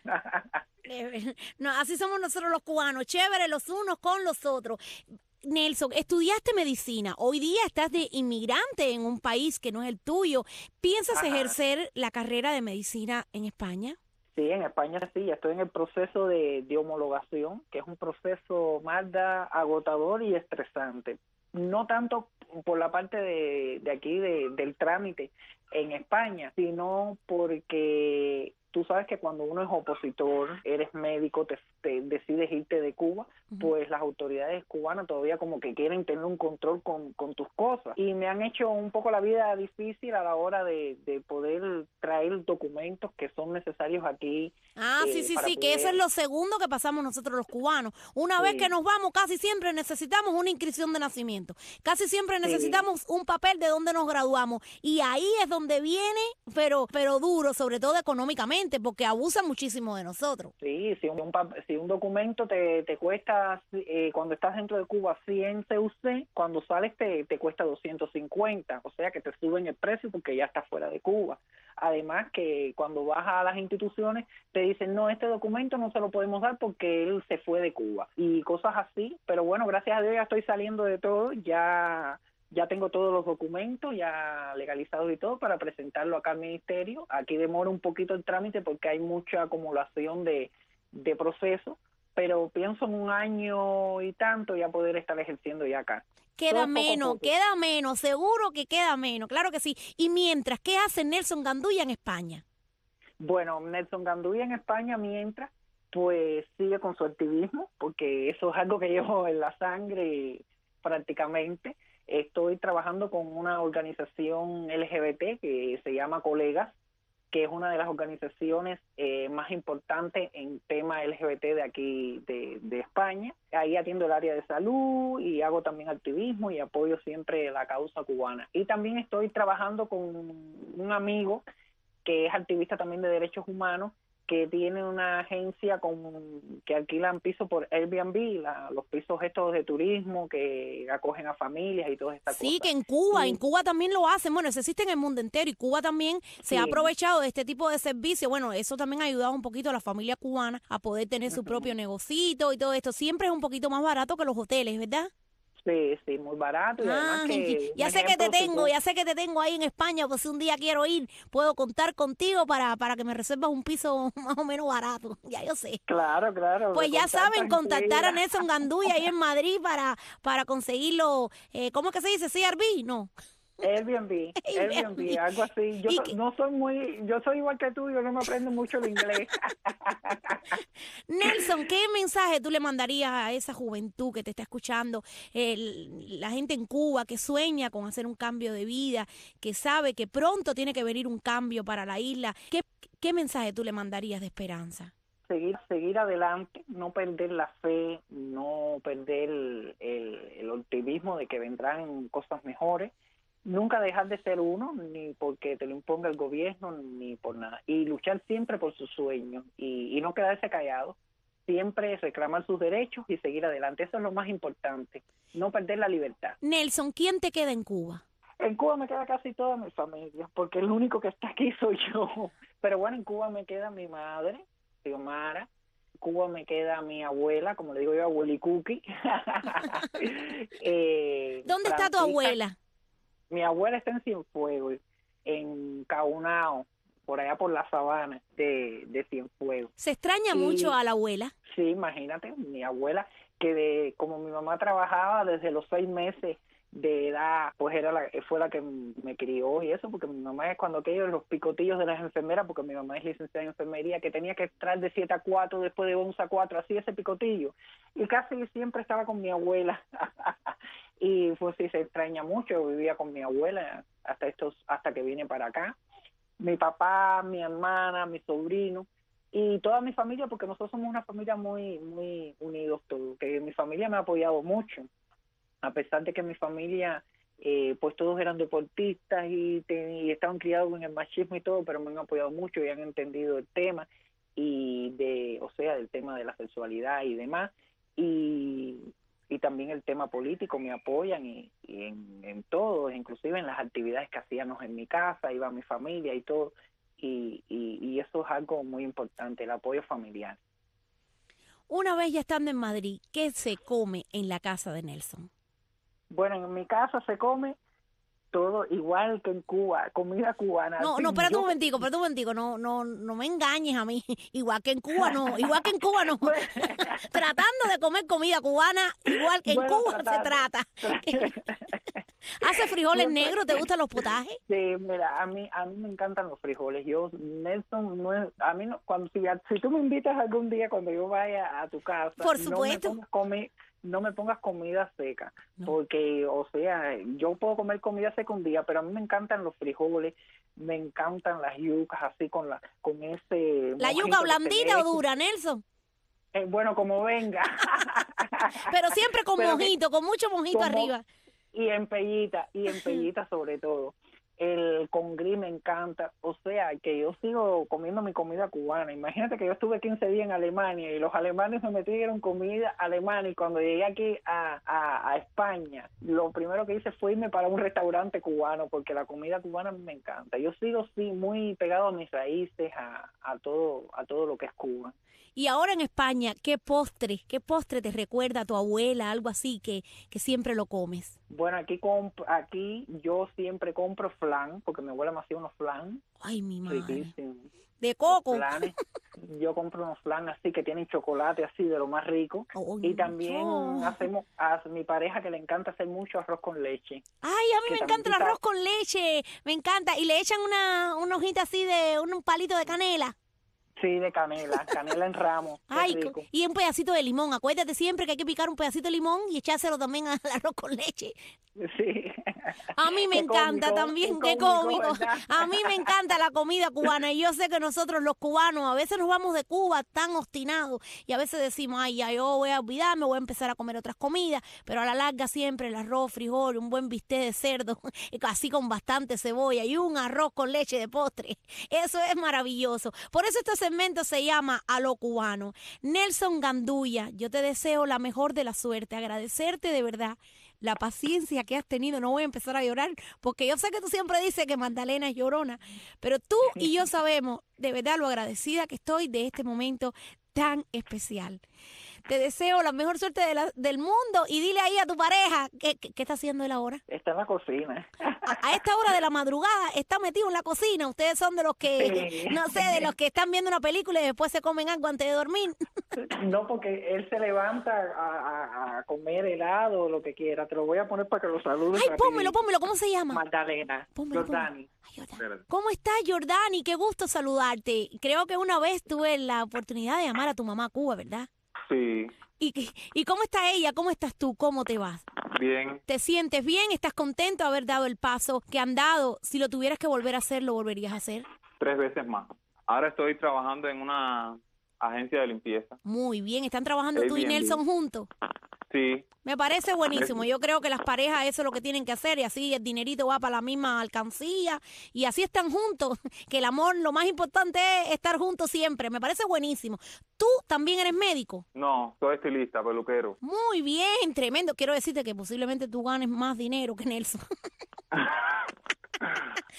No, así somos nosotros los cubanos, chévere los unos con los otros. Nelson, estudiaste medicina, hoy día estás de inmigrante en un país que no es el tuyo. ¿Piensas ejercer la carrera de medicina en España? Sí, en España sí, ya estoy en el proceso de homologación, que es un proceso más agotador y estresante. No tanto por la parte de aquí del trámite en España, sino porque tú sabes que cuando uno es opositor, eres médico, te decides irte de Cuba, pues las autoridades cubanas todavía como que quieren tener un control con tus cosas. Y me han hecho un poco la vida difícil a la hora de poder traer documentos que son necesarios aquí. Sí, que eso es lo segundo que pasamos nosotros los cubanos. Una vez que nos vamos, casi siempre necesitamos una inscripción de nacimiento. Casi siempre necesitamos un papel de donde nos graduamos. Y ahí es donde viene, pero duro, sobre todo económicamente, porque abusan muchísimo de nosotros. Sí, si un documento te cuesta, cuando estás dentro de Cuba, 100 CUC, cuando sales te cuesta 250, o sea que te suben el precio porque ya estás fuera de Cuba. Además que cuando vas a las instituciones te dicen, no, este documento no se lo podemos dar porque él se fue de Cuba, y cosas así. Pero bueno, gracias a Dios ya estoy saliendo de todo, ya tengo todos los documentos ya legalizados y todo para presentarlo acá al ministerio. Aquí demora un poquito el trámite porque hay mucha acumulación de procesos, pero pienso en un año y tanto ya poder estar ejerciendo ya acá. Queda menos, seguro que queda menos, claro que sí. Y mientras, ¿qué hace Nelson Gandulla en España? Bueno, Nelson Gandulla en España, mientras, pues sigue con su activismo, porque eso es algo que llevo en la sangre prácticamente. Estoy trabajando con una organización LGBT que se llama Colegas, que es una de las organizaciones más importantes en tema LGBT de aquí de España. Ahí atiendo el área de salud y hago también activismo y apoyo siempre la causa cubana. Y también estoy trabajando con un amigo que es activista también de derechos humanos, que tiene una agencia que alquilan pisos por Airbnb, los pisos estos de turismo que acogen a familias y todas estas cosas. Sí, que en Cuba también lo hacen. Bueno, eso existe en el mundo entero y Cuba también se ha aprovechado de este tipo de servicio. Bueno, eso también ha ayudado un poquito a la familia cubana a poder tener su propio negocito y todo esto. Siempre es un poquito más barato que los hoteles, ¿verdad? Sí, muy barato. Y además que ya sé que te tengo ahí en España, pues si un día quiero ir, puedo contar contigo para que me reservas un piso más o menos barato. Ya yo sé. Claro. Pues ya saben, contactar a Nelson Gandulla ahí en Madrid para conseguirlo. ¿Cómo es que se dice? ¿CRB? No. Airbnb, algo así. Yo soy igual que tú, yo no me aprendo mucho el inglés. Nelson, ¿qué mensaje tú le mandarías a esa juventud que te está escuchando? La gente en Cuba que sueña con hacer un cambio de vida, que sabe que pronto tiene que venir un cambio para la isla. ¿Qué mensaje tú le mandarías de esperanza? Seguir adelante, no perder la fe, no perder el optimismo de que vendrán cosas mejores. Nunca dejar de ser uno, ni porque te lo imponga el gobierno, ni por nada. Y luchar siempre por sus sueños y no quedarse callado. Siempre reclamar sus derechos y seguir adelante. Eso es lo más importante. No perder la libertad. Nelson, ¿quién te queda en Cuba? En Cuba me queda casi toda mi familia, porque el único que está aquí soy yo. Pero bueno, en Cuba me queda mi madre, Xiomara. En Cuba me queda mi abuela, como le digo yo, abuelicuqui. ¿Dónde está tu abuela? Mi abuela está en Cienfuegos, en Caunao, por allá por la sabana de Cienfuegos. ¿Se extraña mucho a la abuela? Sí, imagínate, mi abuela, que como mi mamá trabajaba desde los 6 meses de edad, pues fue la que me crió y eso, porque mi mamá es cuando aquellos los picotillos de las enfermeras, porque mi mamá es licenciada en enfermería, que tenía que entrar de 7 a 4, después de 11 a 4, así ese picotillo, y casi siempre estaba con mi abuela. Y pues sí, se extraña mucho. Yo vivía con mi abuela hasta que vine para acá. Mi papá, mi hermana, mi sobrino y toda mi familia, porque nosotros somos una familia muy muy unidos todos, que mi familia me ha apoyado mucho, a pesar de que mi familia pues todos eran deportistas y estaban criados en el machismo y todo, pero me han apoyado mucho y han entendido el tema del tema de la sexualidad y demás, y también el tema político, me apoyan y en todo, inclusive en las actividades que hacíamos en mi casa, iba mi familia y todo, y eso es algo muy importante, el apoyo familiar. Una vez ya estando en Madrid, ¿qué se come en la casa de Nelson? Bueno, en mi casa se come todo igual que en Cuba, comida cubana. No, espérate un momentico, no me engañes a mí, igual que en Cuba no. Tratando de comer comida cubana, igual que en Cuba se trata. ¿Hace frijoles negros? ¿Te gustan los potajes? Sí, mira, a mí me encantan los frijoles. Nelson, si tú me invitas algún día cuando yo vaya a tu casa, por supuesto, no me pongas comida seca, porque, o sea, yo puedo comer comida seca un día, pero a mí me encantan los frijoles, me encantan las yucas, así con ese... ¿La yuca blandita o dura, Nelson? Bueno, como venga. Pero siempre con mojito, con mucho mojito arriba. Y en pellita sobre todo. El congrí me encanta, o sea, que yo sigo comiendo mi comida cubana. Imagínate que yo estuve 15 días en Alemania y los alemanes me metieron comida alemana, y cuando llegué aquí a España, lo primero que hice fue irme para un restaurante cubano, porque la comida cubana me encanta. Yo sigo muy pegado a mis raíces, a todo lo que es Cuba. Y ahora en España, ¿qué postre te recuerda a tu abuela, algo así que siempre lo comes? Bueno, aquí yo siempre compro flan, porque mi abuela me hacía unos flan. Ay, mi madre. Riquísimos. De coco. Yo compro unos flan así que tienen chocolate, así de lo más rico. Y también hacemos a mi pareja, que le encanta hacer mucho arroz con leche. Ay, a mí me encanta el arroz con leche, me encanta. Y le echan una hojita así de un palito de canela. Sí, de canela en ramo. Ay, rico. Y un pedacito de limón. Acuérdate siempre que hay que picar un pedacito de limón y echárselo también al arroz con leche. Sí. A mí me encanta también, qué cómico. A mí me encanta la comida cubana, y yo sé que nosotros los cubanos a veces nos vamos de Cuba tan obstinados y a veces decimos, ay, ya yo voy a olvidarme, voy a empezar a comer otras comidas, pero a la larga siempre el arroz, frijol, un buen bistec de cerdo, así con bastante cebolla y un arroz con leche de postre. Eso es maravilloso. Por eso este segmento se llama A lo Cubano. Nelson Gandulla, yo te deseo la mejor de la suerte, agradecerte de verdad la paciencia que has tenido. No voy a empezar a llorar, porque yo sé que tú siempre dices que Magdalena es llorona, pero tú y yo sabemos de verdad lo agradecida que estoy de este momento tan especial. Te deseo la mejor suerte del mundo, y dile ahí a tu pareja, ¿qué está haciendo él ahora? Está en la cocina. A esta hora de la madrugada está metido en la cocina. Ustedes son de los que, no sé, de los que están viendo una película y después se comen algo antes de dormir. No, porque él se levanta a comer helado o lo que quiera. Te lo voy a poner para que lo saludes. Ay, pónmelo. ¿Cómo se llama? Magdalena. Jordani. ¿Cómo estás, Jordani? Qué gusto saludarte. Creo que una vez tuve la oportunidad de llamar a tu mamá a Cuba, ¿verdad? Sí. ¿Y cómo está ella? ¿Cómo estás tú? ¿Cómo te vas? Bien. ¿Te sientes bien? ¿Estás contento de haber dado el paso que han dado? Si lo tuvieras que volver a hacer, ¿lo volverías a hacer? 3 veces más. Ahora estoy trabajando en una agencia de limpieza. Muy bien. ¿Están trabajando tú y Nelson juntos? Sí. Me parece buenísimo. Yo creo que las parejas eso es lo que tienen que hacer, y así el dinerito va para la misma alcancía y así están juntos. Que el amor, lo más importante es estar juntos siempre. Me parece buenísimo. ¿Tú también eres médico? No, soy estilista, peluquero. Muy bien, tremendo. Quiero decirte que posiblemente tú ganes más dinero que Nelson.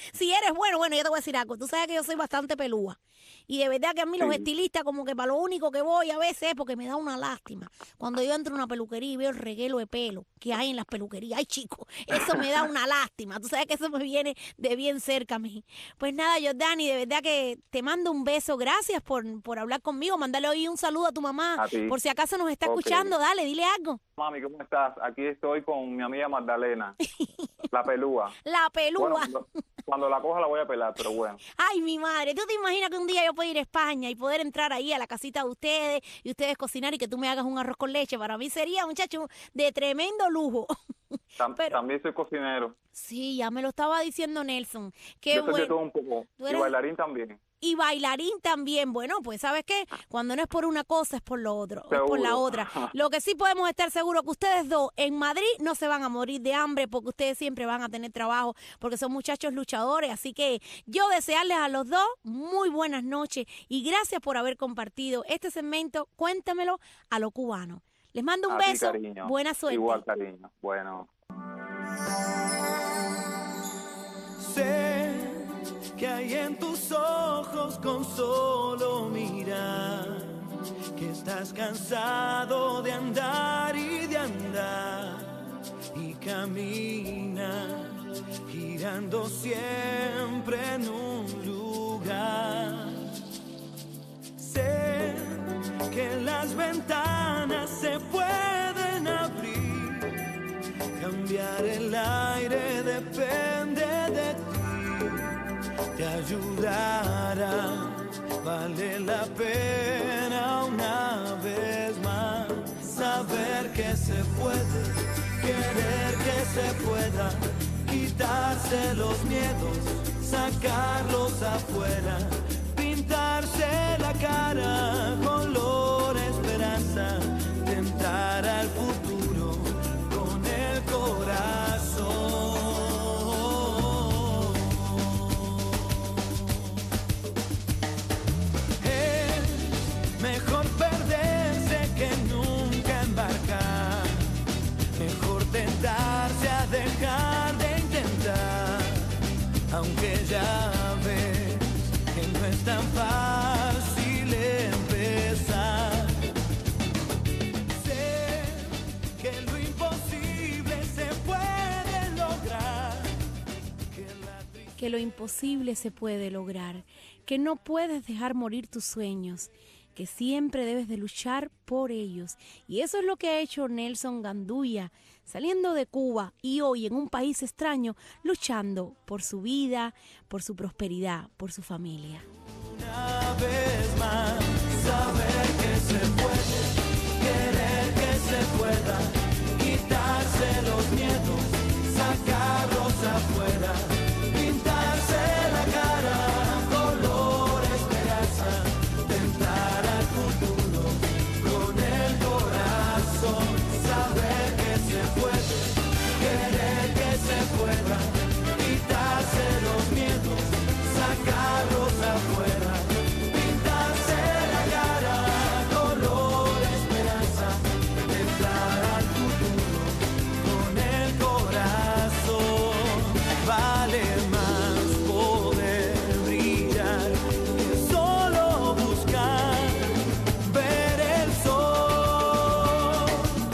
Si eres bueno, yo te voy a decir algo. Tú sabes que yo soy bastante pelúa. Y de verdad que a mí los estilistas como que para lo único que voy a veces es porque me da una lástima. Cuando yo entro a una peluquería y veo el reguero de pelo que hay en las peluquerías, ay chico, eso me da una lástima. Tú sabes que eso me viene de bien cerca a mí. Pues nada, Jordani, de verdad que te mando un beso. Gracias por hablar conmigo. Mándale hoy un saludo a tu mamá. A ti. Por si acaso nos está escuchando, dale, dile algo. Mami, ¿cómo estás? Aquí estoy con mi amiga Magdalena, la pelúa. La pelúa. Bueno, cuando la coja la voy a pelar, pero bueno. Ay, mi madre, ¿tú te imaginas que un día yo pueda ir a España y poder entrar ahí a la casita de ustedes y ustedes cocinar y que tú me hagas un arroz con leche? Para mí sería, muchacho, de tremendo lujo. También soy cocinero. Sí, ya me lo estaba diciendo Nelson. Qué yo soy bueno. de todo un poco. Y bailarín también. Y bailarín también. Bueno, pues ¿sabes qué? Cuando no es por una cosa es por lo otro, Seguro. es por la otra. Lo que sí podemos estar seguros que ustedes dos en Madrid no se van a morir de hambre porque ustedes siempre van a tener trabajo porque son muchachos luchadores. Así que yo desearles a los dos muy buenas noches y gracias por haber compartido este segmento. Cuéntamelo a lo cubano. Les mando un beso. Ti, cariño. Buena suerte. Igual, cariño. Bueno. Sé que hay en tus ojos con solo mirar, que estás cansado de andar y de andar y camina girando siempre en un lugar. Sé que las ventanas se pueden abrir, cambiar el aire depende de ti. Te ayudará, vale la pena una vez más saber que se puede, querer que se pueda, quitarse los miedos, sacarlos afuera, pintarse la cara, color esperanza, tentar al futuro con el corazón. Mejor perderse que nunca embarcar. Mejor tentarse a dejar de intentar. Aunque ya ves que no es tan fácil empezar. Sé que lo imposible se puede lograr. Que lo imposible se puede lograr. Que no puedes dejar morir tus sueños. Que siempre debes de luchar por ellos. Y eso es lo que ha hecho Nelson Gandulla, saliendo de Cuba y hoy en un país extraño, luchando por su vida, por su prosperidad, por su familia. Una vez más, saber que se puede, querer que se pueda, quitarse los miedos, sacarlos afuera, pintarse la cara, color esperanza, tentar al futuro con el corazón, saber que se puede, querer que se pueda, quitarse los miedos, sacarlos afuera, pintarse la cara, color esperanza, tentar al futuro con el corazón. Vale más poder brillar que solo buscar ver el sol.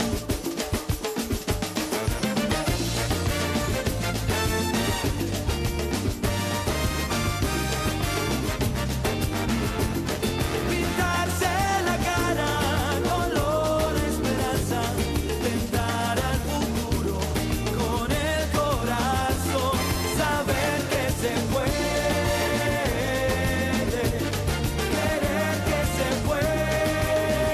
Pintarse la cara, color esperanza, tentar al futuro con el corazón, saber que se puede, querer que se pueda,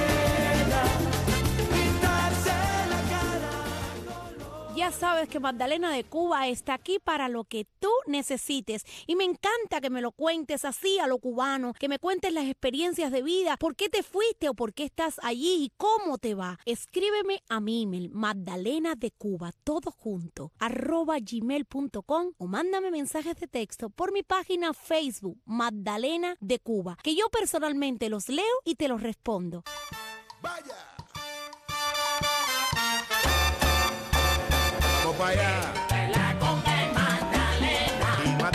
pintarse la cara. Ya sabes que Magdalena de Cuba está aquí para lo que tú necesites y me encanta que me lo cuentes así a lo cubano, que me cuentes las experiencias de vida, por qué te fuiste o por qué estás allí y cómo te va. Escríbeme a mi email Magdalena de Cuba, todo junto, @gmail.com o mándame mensajes de texto por mi página Facebook Magdalena de Cuba, que yo personalmente los leo y te los respondo. Vamos para allá. La conga es Magdalena. Y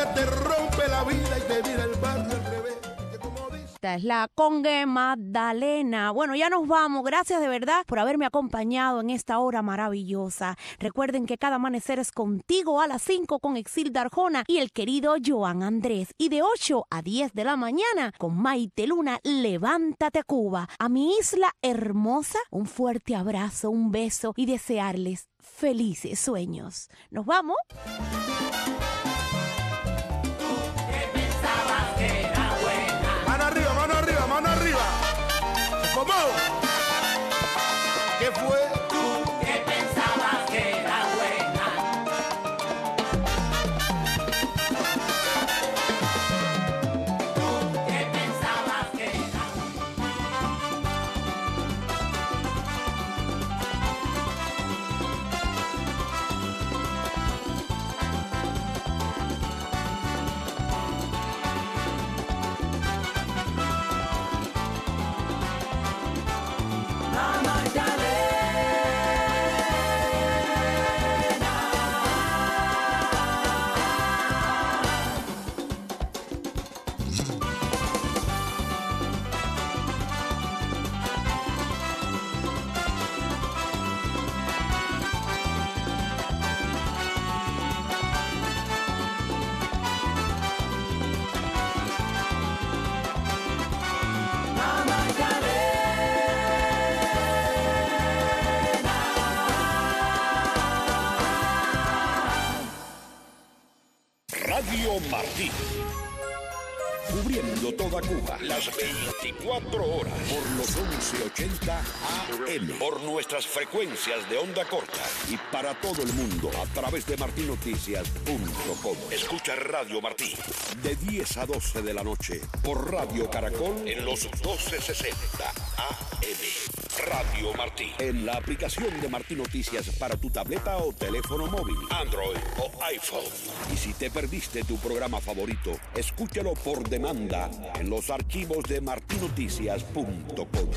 te rompe la vida y te vira el barrio al revés. Esta es la Congue Magdalena. Bueno, ya nos vamos. Gracias de verdad por haberme acompañado en esta hora maravillosa. Recuerden que cada amanecer es contigo a las 5 con Exilda Arjona y el querido Joan Andrés. Y de 8 a 10 de la mañana con Maite Luna, Levántate Cuba. A mi isla hermosa, un fuerte abrazo, un beso y desearles felices sueños. ¿Nos vamos? Mano arriba. ¿Cómo? ¿Qué fue? Tú que pensabas que era buena. Tú que pensabas que era Radio Martí. Cubriendo toda Cuba, las 24 horas, por los 1180 AM, por nuestras frecuencias de onda corta y para todo el mundo a través de martinoticias.com. Escucha Radio Martí de 10 a 12 de la noche por Radio Caracol en los 1260 AM. Radio Martí, en la aplicación de Martí Noticias para tu tableta o teléfono móvil, Android o iPhone. Y si te perdiste tu programa favorito, escúchalo por demanda en los archivos de martinoticias.com.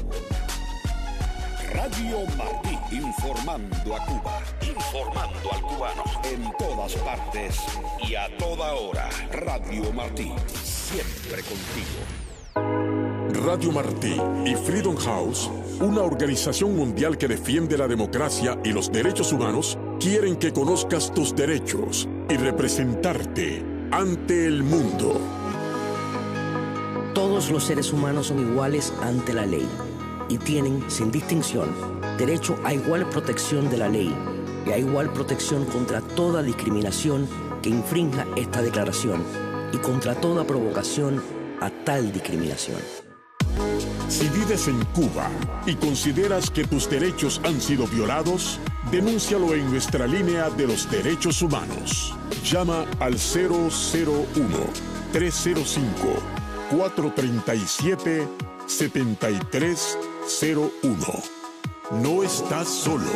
Radio Martí, informando a Cuba, informando al cubano, en todas partes y a toda hora. Radio Martí, siempre contigo. Radio Martí y Freedom House, una organización mundial que defiende la democracia y los derechos humanos, quieren que conozcas tus derechos y representarte ante el mundo. Todos los seres humanos son iguales ante la ley y tienen, sin distinción, derecho a igual protección de la ley y a igual protección contra toda discriminación que infrinja esta declaración y contra toda provocación a tal discriminación. Si vives en Cuba y consideras que tus derechos han sido violados, denúncialo en nuestra línea de los derechos humanos. Llama al 001-305-437-7301. No estás solo.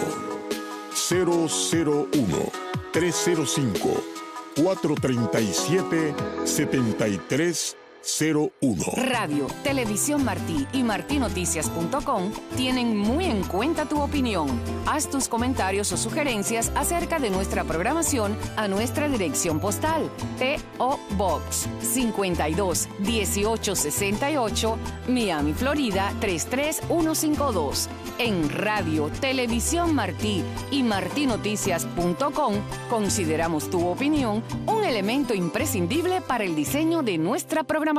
001-305-437-7301. Radio, Televisión Martí y martinoticias.com tienen muy en cuenta tu opinión. Haz tus comentarios o sugerencias acerca de nuestra programación a nuestra dirección postal: P.O. Box 52 1868, Miami, Florida 33152. En Radio, Televisión Martí y martinoticias.com consideramos tu opinión un elemento imprescindible para el diseño de nuestra programación.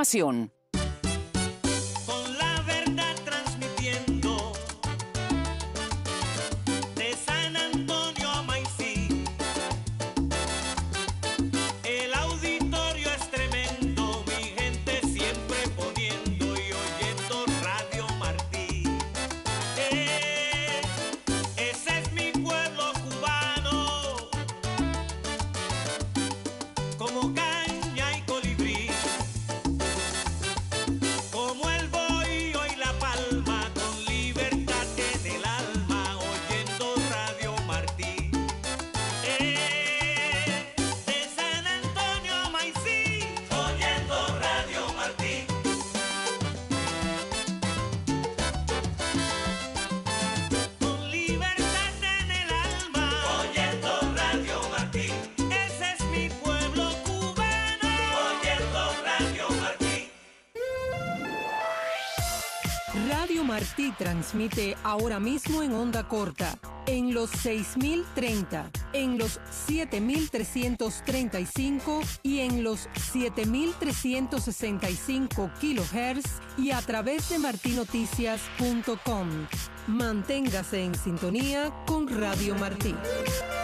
Con la verdad transmitiendo de San Antonio a Maicí. El auditorio es tremendo, mi gente siempre poniendo y oyendo Radio Martí. Ese es mi pueblo cubano, como caña y colibrí. Radio Martí transmite ahora mismo en onda corta, en los 6030, en los 7335 y en los 7365 kilohertz y a través de martinoticias.com. Manténgase en sintonía con Radio Martí.